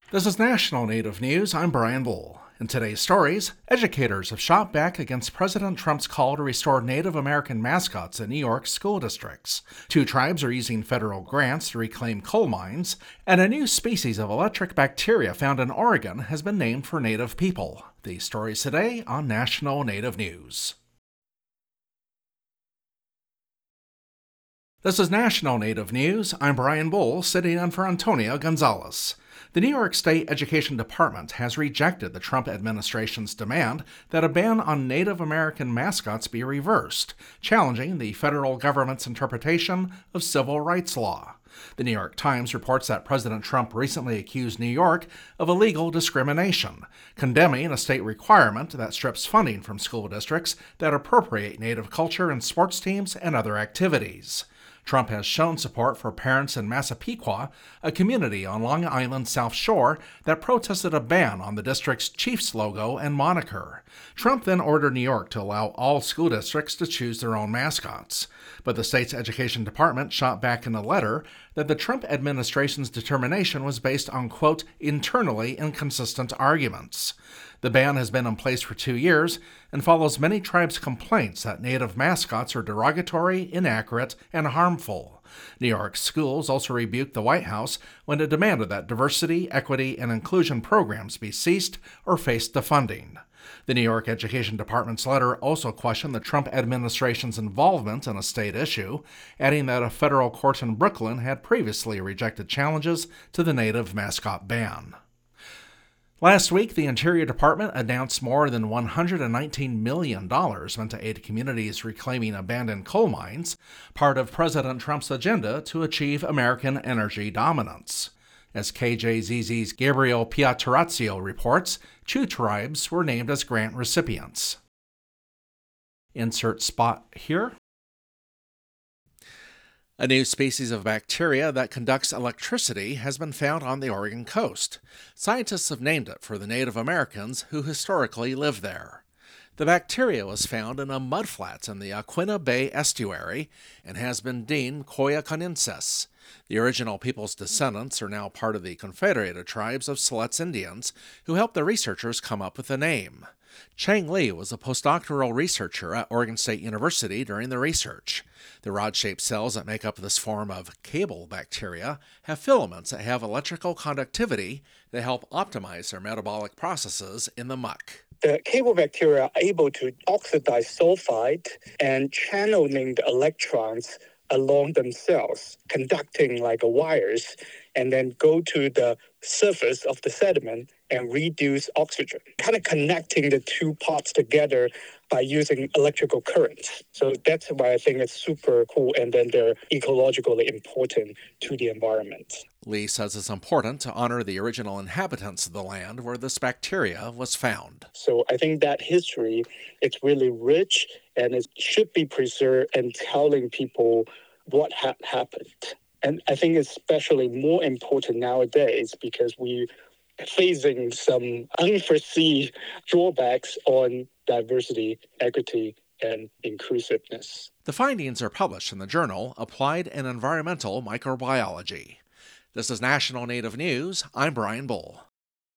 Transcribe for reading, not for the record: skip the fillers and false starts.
This is National Native News. I'm Brian Bull. In today's stories, educators have shot back against President Trump's call to restore Native American mascots in New York school districts. Two tribes are using federal grants to reclaim coal mines, and a new species of electric bacteria found in Oregon has been named for Native people. These stories today on National Native News. This is National Native News. I'm Brian Bull, sitting in for Antonio Gonzalez. The New York State Education Department has rejected the Trump administration's demand that a ban on Native American mascots be reversed, challenging the federal government's interpretation of civil rights law. The New York Times reports that President Trump recently accused New York of illegal discrimination, condemning a state requirement that strips funding from school districts that appropriate Native culture in sports teams and other activities. Trump has shown support for parents in Massapequa, a community on Long Island's South Shore that protested a ban on the district's Chiefs logo and moniker. Trump then ordered New York to allow all school districts to choose their own mascots. But the state's education department shot back in a letter that the Trump administration's determination was based on, quote, internally inconsistent arguments. The ban has been in place for 2 years and follows many tribes' complaints that Native mascots are derogatory, inaccurate, and harmful. New York schools also rebuked the White House when it demanded that diversity, equity, and inclusion programs be ceased or face defunding. The New York Education Department's letter also questioned the Trump administration's involvement in a state issue, adding that a federal court in Brooklyn had previously rejected challenges to the Native mascot ban. Last week, the Interior Department announced more than $119 million meant to aid communities reclaiming abandoned coal mines, part of President Trump's agenda to achieve American energy dominance. As KJZZ's Gabriel Piatrazzo reports, 2 tribes were named as grant recipients. Insert spot here. A new species of bacteria that conducts electricity has been found on the Oregon coast. Scientists have named it for the Native Americans who historically lived there. The bacteria was found in a mudflat in the Yaquina Bay estuary and has been deemed Koyakanensis. The original people's descendants are now part of the Confederated Tribes of Siletz Indians, who helped the researchers come up with the name. Chang Lee was a postdoctoral researcher at Oregon State University during the research. The rod-shaped cells that make up this form of cable bacteria have filaments that have electrical conductivity that help optimize their metabolic processes in the muck. The cable bacteria are able to oxidize sulfide and channeling the electrons along themselves, conducting like wires, and then go to the surface of the sediment and reduce oxygen, kind of connecting the two parts together by using electrical currents. So that's why I think it's super cool, and then they're ecologically important to the environment. Lee says it's important to honor the original inhabitants of the land where this bacteria was found. So I think that history, it's really rich, and it should be preserved and telling people what happened. And I think it's especially more important nowadays because we're facing some unforeseen drawbacks on diversity, equity, and inclusiveness. The findings are published in the journal Applied and Environmental Microbiology. This is National Native News. I'm Brian Bull.